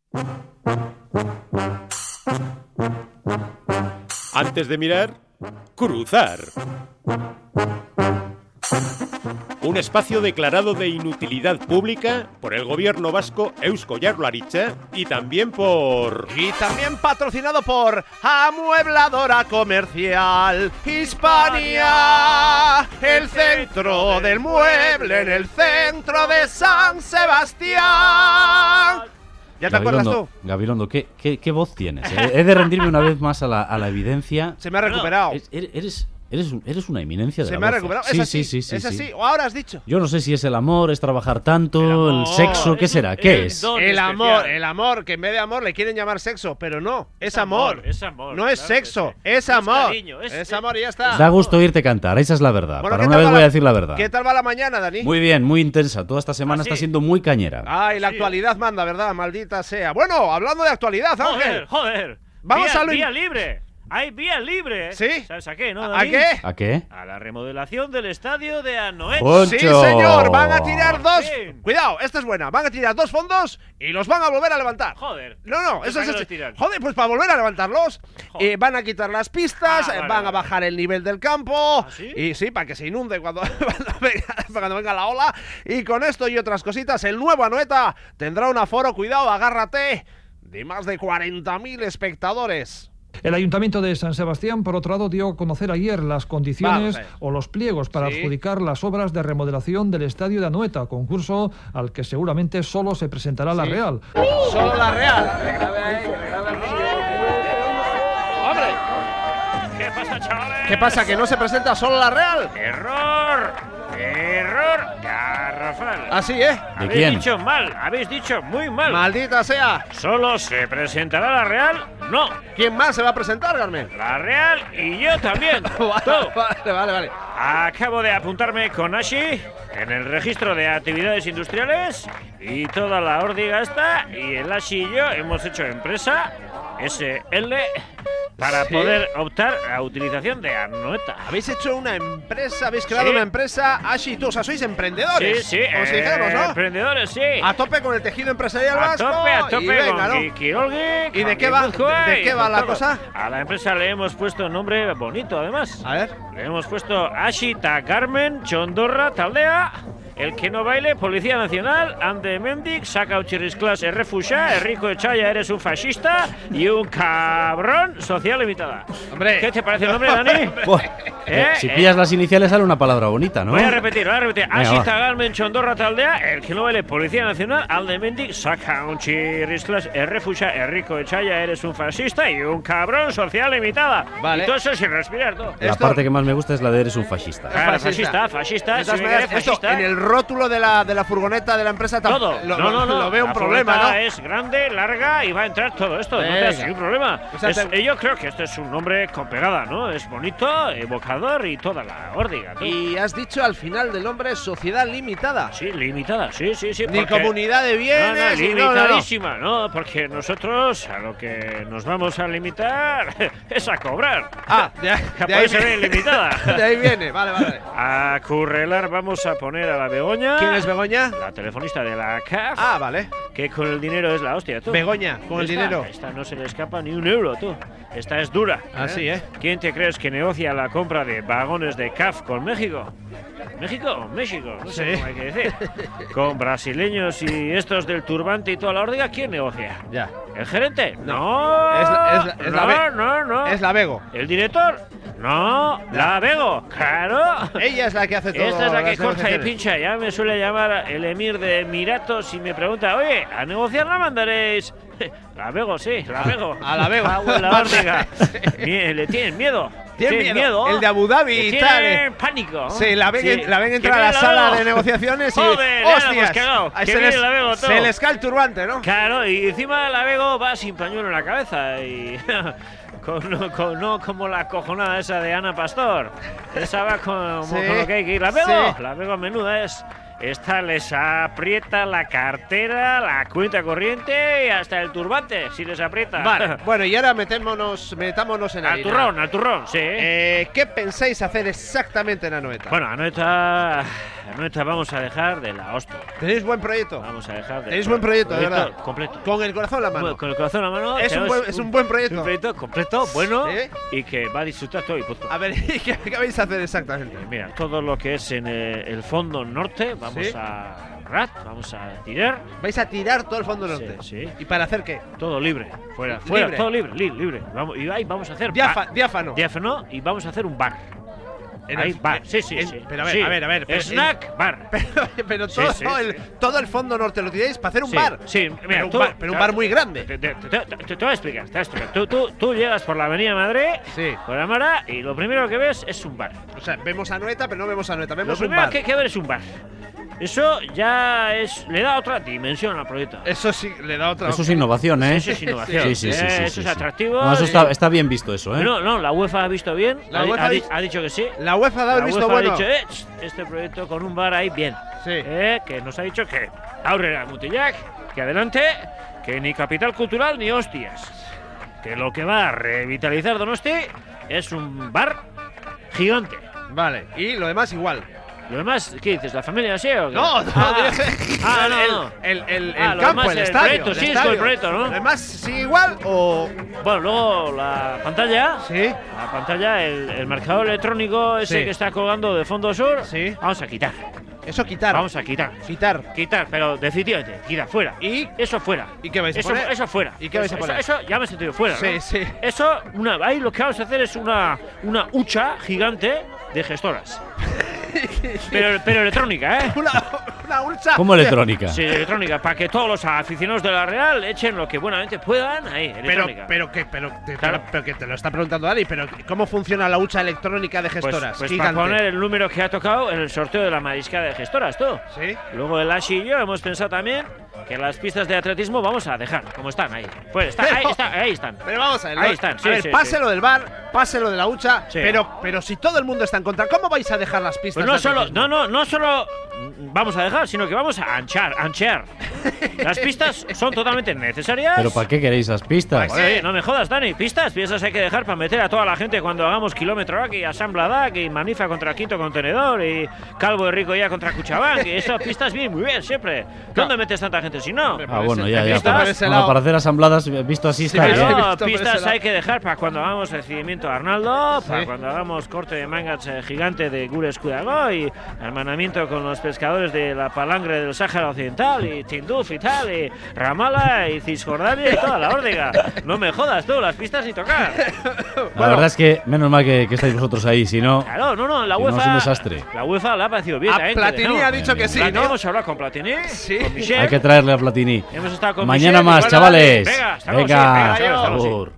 Antes de mirar, cruzar. Un espacio declarado de inutilidad pública por el gobierno vasco Eusko Jaurlaritza y también patrocinado por Amuebladora Comercial Hispania, el centro del mueble en el centro de San Sebastián. ¿Ya te acuerdas tú? Gabilondo, ¿qué voz tienes? He de rendirme una vez más a la evidencia. Se me ha recuperado. Eres una eminencia de la voz. Se me ha recuperado. Sí, ¿Es así? sí. ¿Es así? ¿O ahora has dicho? Yo no sé si es el amor, es trabajar tanto, el sexo, ¿qué será? ¿Qué es? El amor, que en vez de amor le quieren llamar sexo, pero no, es amor. Es amor. No es claro sexo, sí. es amor. Cariño, es amor y ya está. Da gusto oírte cantar, esa es la verdad. Bueno, Para una vez voy a decir la verdad. ¿Qué tal va la mañana, Dani? Muy bien, muy intensa. Toda esta semana está siendo muy cañera. Ay, la actualidad manda, ¿verdad? Maldita sea. Bueno, hablando de actualidad, Ángel. Joder. Vamos a lo vía libre. Hay vía libre. ¿Sí? ¿Sabes a qué, no, ¿A Dani? qué? ¿A qué? A la remodelación del estadio de Anoeta. ¡Poncho! Sí, señor, van a tirar Por dos. fin. Cuidado, esta es buena. Van a tirar dos fondos y los van a volver a levantar. Joder. No, eso ¿Para qué es. los tiran? Joder, pues para volver a levantarlos. Joder. Van a quitar las pistas, Vale, van a bajar el nivel del campo. ¿Sí? Y sí, para que se inunde cuando venga la ola. Y con esto y otras cositas, el nuevo Anoeta tendrá un aforo, cuidado, agárrate, de más de 40.000 espectadores. El Ayuntamiento de San Sebastián, por otro lado, dio a conocer ayer las condiciones Vamos o los pliegos para adjudicar las obras de remodelación del estadio de Anoeta, concurso al que seguramente solo se presentará la Real. Solo la Real. ¡Hombre! ¿Qué pasa, chavales? ¿Qué pasa? ¿Que no se presenta solo la Real? Error garrafal. Así, ¿De Habéis quién? dicho mal, habéis dicho muy mal. Maldita sea. ¿Solo se presentará la Real? No. ¿Quién más se va a presentar, Carmen? La Real y yo también. Tú. Vale. Acabo de apuntarme con Ashi en el registro de actividades industriales y toda la órdiga está, y el Ashi y yo hemos hecho empresa SL para poder optar a la utilización de Anoeta. Habéis hecho una empresa, habéis creado Sí. una empresa, Ashi y tú, o sea, sois emprendedores. Sí, Como si dijéramos, ¿no? emprendedores, sí. A tope con el tejido empresarial A vasco. tope y venga, con ¿no? Kirolgi. ¿Y de qué va? ¿De qué va la cosa? A la empresa le hemos puesto un nombre bonito, además. A ver. Le hemos puesto Ashi ta Carmen Chondorra Taldea. El que no baile, Policía Nacional, Ande Mendic, saca Uchirrisclas, es refugia, Enrico Echaya, eres un fascista y un cabrón, Social Limitada. Hombre. ¿Qué te parece el nombre, Dani? Si pillas las iniciales sale una palabra bonita, ¿no? Voy a repetir. Venga, Ashi va. ta Carmen Chondorra Taldea, el que no baile, Policía Nacional, Ande Mendic, saca Uchirrisclas, es refugia, Enrico Echaya, eres un fascista y un cabrón, Social Limitada. Vale. Y todo eso sin respirar, todo. La Esto- parte que más me gusta es la de eres un fascista. Claro, Fascista. fascista. De todas si me maneras, quieres, esto, fascista. en el rótulo de la furgoneta de la empresa Todo. lo veo un La problema, ¿no? furgoneta es grande, larga y va a entrar todo esto. No te Venga. ningún problema. O sea, Yo creo que este es un nombre con pegada, ¿no? Es bonito, evocador y toda la órdiga. ¿no? Y has dicho al final del nombre sociedad limitada. Sí, limitada, sí. Ni porque- comunidad de No, bienes. ni- limitadísima, no, porque nosotros a lo que nos vamos a limitar es a cobrar. Ah, de Por ahí eso viene limitada. De ahí viene, vale. A currelar vamos a poner a la Begoña. ¿Quién es Begoña? La telefonista de la CAF. Ah, vale. Que con el dinero es la hostia, tú. Begoña, con el dinero. Esta no se le escapa ni un euro, tú. Esta es dura. Así, ¿eh? ¿Quién te crees que negocia la compra de vagones de CAF con México? ¿México o México? No sé Sí. cómo hay que decir. Con brasileños y estos del turbante y toda la órdiga, ¿quién negocia? Ya. ¿El gerente? No. Es la no. Es la Bego. ¿El director? No. La Bego. Claro. Ella es la que hace todo. Esta es la que las corta y negociaciones. pincha. Ya me suele llamar el emir de Emiratos y me pregunta, oye, ¿a negociar la mandaréis? La Bego, sí, la Bego. A la Bego. Cago en la órdiga. Le tienen miedo. Tienen miedo. El de Abu Dhabi Le y tal. tienen pánico. Sí, la ven Que entrar a la viene sala Bego. de negociaciones y. Joder, ya la hemos ¡Hostias! cagado. Ahí Que se viene les, la Bego todo. se les cae el turbante, ¿no? Claro, y encima la Bego va sin pañuelo en la cabeza y no como la cojonada esa de Ana Pastor. Esa va con lo que hay que ir. La Bego, Sí. la Bego menuda es. Esta les aprieta la cartera, la cuenta corriente y hasta el turbante, si les aprieta. Vale, bueno, y ahora metámonos en Al turrón, sí. ¿Qué pensáis hacer exactamente en Anoeta? Bueno, Anoeta Anoeta vamos a dejar de la hostia. ¿Tenéis buen proyecto? Vamos a dejar de... Tenéis buen proyecto, de verdad. Completo. Con el corazón en la mano. Con el corazón en la mano. Es un buen proyecto. Un proyecto completo, bueno, ¿Sí? y que va a disfrutar todo Guipúzcoa. A ver, ¿y qué vais a hacer exactamente? Mira, todo lo que es en el fondo norte, vamos ¿Sí? a vamos a tirar. ¿Vais a tirar todo el fondo norte? Sí. ¿Y para hacer qué? Todo libre, fuera, Libre. todo libre. Vamos, y ahí vamos a hacer Diáfano. diáfano y vamos a hacer un bar. Ahí, el- bar, sí. pero a ver, sí. a ver, pero Snack, bar. Pero Sí, todo, sí, todo el fondo norte lo tiráis para hacer un Sí, bar. sí, mira, Pero un bar muy grande. Te voy a explicar, Tú llegas por la Avenida Madrid, Sí. por la Mara, y lo primero que ves es un bar. O sea, vemos a Anoeta, pero no vemos a Anoeta, Lo vemos un primero bar. que hay que ver es un bar. Eso ya le da otra dimensión al proyecto. Eso sí, le da otra. Eso es innovación, ¿eh? Eso es innovación. Sí. Eso es atractivo. No, eso está bien visto, eso, ¿eh? No, la UEFA ha visto bien. La UEFA ha dicho que sí. La UEFA ha dado La el visto UEFA bueno. ha dicho, este proyecto con un bar ahí, bien. Sí. Que nos ha dicho que Aurrera Mutillac, que adelante, que ni capital cultural ni hostias. Que lo que va a revitalizar Donosti es un bar gigante. Vale, y lo demás igual. Lo demás, ¿qué dices? ¿La familia así o qué? No, no, no. El Ah, lo campo, demás, el el estadio. proyecto, el sí, es estadio. con el proyecto, ¿no? ¿Lo demás sigue igual o...? Bueno, luego la pantalla. Sí. La pantalla, el marcador electrónico ese Sí. que está colgando de fondo sur. Sí. Vamos a quitar. Eso quitar. Vamos a quitar. Quitar. Pero definitivamente, quitar, fuera. ¿Y? Eso fuera. ¿Y qué vais a eso, poner? Eso fuera. ¿Y qué vais a poner? Eso ya me he sentido fuera. Sí, ¿no? sí. Eso, ahí lo que vamos a hacer es una hucha gigante de gestoras. pero electrónica, ¿eh? Una ulcha. ¿Cómo electrónica? Sí, electrónica, para que todos los aficionados de la Real echen lo que buenamente puedan ahí, electrónica. Pero que te lo está preguntando Dani, pero ¿cómo funciona la hucha electrónica de gestoras? Pues para Gigante. poner el número que ha tocado en el sorteo de la mariscada de gestoras, tú. Sí. Luego el Ashi y yo hemos pensado también que las pistas de atletismo vamos a dejar como están ahí. Pues ahí están. Pero vamos a ver. Ahí están, A sí, ver, sí, páselo del bar, páselo de la hucha, Sí. pero si todo el mundo está en contra, ¿cómo vais a dejar las pistas? Pues no de solo, atletismo? no solo vamos a dejar, sino que vamos a anchear. Las pistas son totalmente necesarias. ¿Pero para qué queréis las pistas? Oye, no me jodas, Dani. Pistas hay que dejar para meter a toda la gente cuando hagamos kilómetro aquí, a San Bladac y Manifa contra Quinto Contenedor y Calvo de Rico ya contra Cuchabán. Y esas pistas bien, muy bien, siempre. ¿Dónde metes tanta gente si no? Ah, bueno, ya. Visto por ese Bueno, lado. para hacer asambladas, visto así está pero bien. no, No, visto por ese pistas lado. hay que dejar para cuando hagamos recibimiento a Arnaldo, para Sí. cuando hagamos corte de mangas gigante de Gures Cuidago y hermanamiento con los pescadores de la palangre del Sáhara Occidental y Tinduf y tal, y Ramala y Cisjordania y toda la órdiga. No me jodas tú, las pistas ni tocar. La verdad es que menos mal que estáis vosotros ahí, si no. Claro, no, la Si no, UEFA. es un desastre. La UEFA le ha parecido bien. A también que Platini dejemos. ha dicho que sí, Platini, ¿no? hemos hablado con Platini, Sí. con Michel. Hay que traerle a Platini. Hemos estado con Mañana Michel, más, igual, chavales. Venga, hasta luego, sí, Venga, venga, hasta luego, sí. agur.